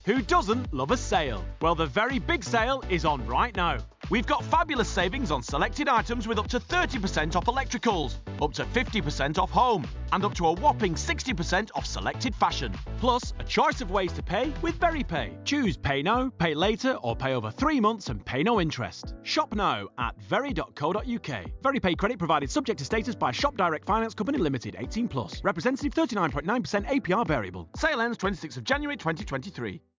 Who doesn't love a sale? Well, the very big sale is on right now. We've got fabulous savings on selected items with up to 30% off electricals, up to 50% off home, and up to a whopping 60% off selected fashion. Plus, a choice of ways to pay with VeryPay. Choose Pay Now, Pay Later, or pay over 3 months and pay no interest. Shop now at very.co.uk. VeryPay credit provided subject to status by Shop Direct Finance Company Limited, 18+. Representative 39.9% APR variable. Sale ends 26th of January 2023.